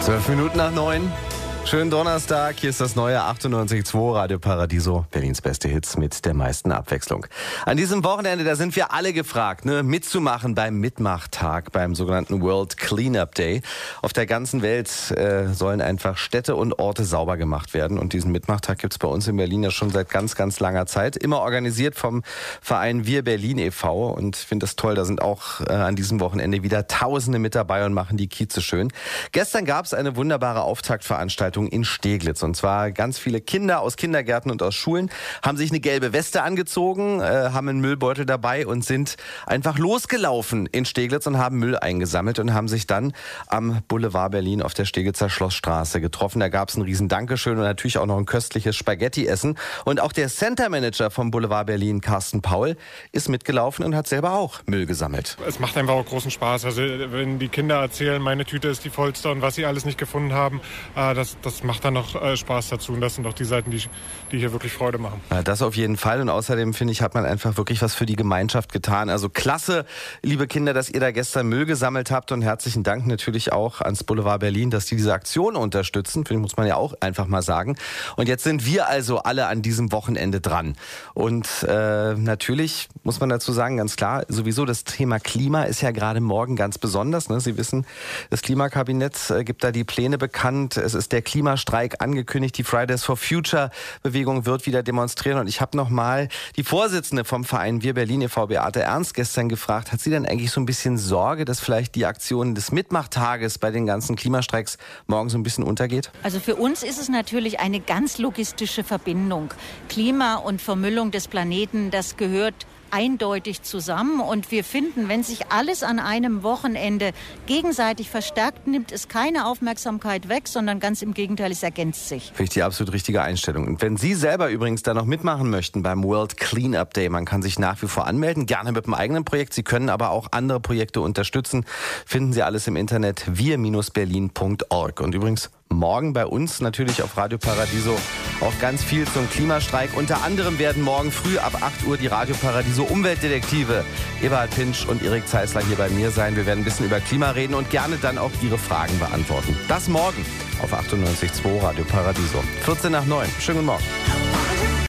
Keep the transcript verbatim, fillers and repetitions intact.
Zwölf Minuten nach neun. Schönen Donnerstag, hier ist das neue achtundneunzig Komma zwei Radio Paradiso, Berlins beste Hits mit der meisten Abwechslung. An diesem Wochenende, da sind wir alle gefragt, ne, mitzumachen beim Mitmachtag, beim sogenannten World Cleanup Day. Auf der ganzen Welt äh, sollen einfach Städte und Orte sauber gemacht werden. Und diesen Mitmachtag gibt's bei uns in Berlin ja schon seit ganz, ganz langer Zeit. Immer organisiert vom Verein Wir Berlin e V. Und ich finde das toll, da sind auch äh, an diesem Wochenende wieder Tausende mit dabei und machen die Kieze schön. Gestern gab's eine wunderbare Auftaktveranstaltung in Steglitz. Und zwar ganz viele Kinder aus Kindergärten und aus Schulen haben sich eine gelbe Weste angezogen, äh, haben einen Müllbeutel dabei und sind einfach losgelaufen in Steglitz und haben Müll eingesammelt und haben sich dann am Boulevard Berlin auf der Steglitzer Schlossstraße getroffen. Da gab es ein riesen Dankeschön und natürlich auch noch ein köstliches Spaghetti-Essen. Und auch der Center-Manager vom Boulevard Berlin, Carsten Paul, ist mitgelaufen und hat selber auch Müll gesammelt. Es macht einfach auch großen Spaß. Also wenn die Kinder erzählen, meine Tüte ist die vollste und was sie alles nicht gefunden haben, äh, das Das macht dann noch äh, Spaß dazu und das sind auch die Seiten, die, die hier wirklich Freude machen. Ja, das auf jeden Fall und außerdem finde ich, hat man einfach wirklich was für die Gemeinschaft getan. Also klasse, liebe Kinder, dass ihr da gestern Müll gesammelt habt und herzlichen Dank natürlich auch ans Boulevard Berlin, dass die diese Aktion unterstützen, finde ich, muss man ja auch einfach mal sagen. Und jetzt sind wir also alle an diesem Wochenende dran. Und äh, natürlich muss man dazu sagen, ganz klar, sowieso das Thema Klima ist ja gerade morgen ganz besonders. Ne? Sie wissen, das Klimakabinett äh, gibt da die Pläne bekannt. Es ist der Klimastreik angekündigt. Die Fridays for Future Bewegung wird wieder demonstrieren. Und ich habe nochmal die Vorsitzende vom Verein Wir Berlin e V, Beate Ernst, gestern gefragt, hat sie denn eigentlich so ein bisschen Sorge, dass vielleicht die Aktion des Mitmachtages bei den ganzen Klimastreiks morgen so ein bisschen untergeht? Also für uns ist es natürlich eine ganz logistische Verbindung. Klima und Vermüllung des Planeten, das gehört eindeutig zusammen und wir finden, wenn sich alles an einem Wochenende gegenseitig verstärkt, nimmt es keine Aufmerksamkeit weg, sondern ganz im Gegenteil, es ergänzt sich. Finde ich die absolut richtige Einstellung. Und wenn Sie selber übrigens da noch mitmachen möchten beim World Cleanup Day, man kann sich nach wie vor anmelden, gerne mit einem eigenen Projekt. Sie können aber auch andere Projekte unterstützen. Finden Sie alles im Internet wir Berlin punkt org. Und übrigens morgen bei uns natürlich auf Radio Paradiso auch ganz viel zum Klimastreik. Unter anderem werden morgen früh ab acht Uhr die Radio Paradiso Umweltdetektive Eberhard Pinsch und Erik Zeisler hier bei mir sein. Wir werden ein bisschen über Klima reden und gerne dann auch Ihre Fragen beantworten. Das morgen auf achtundneunzig Komma zwei Radio Paradiso. vierzehn nach neun. Schönen guten Morgen.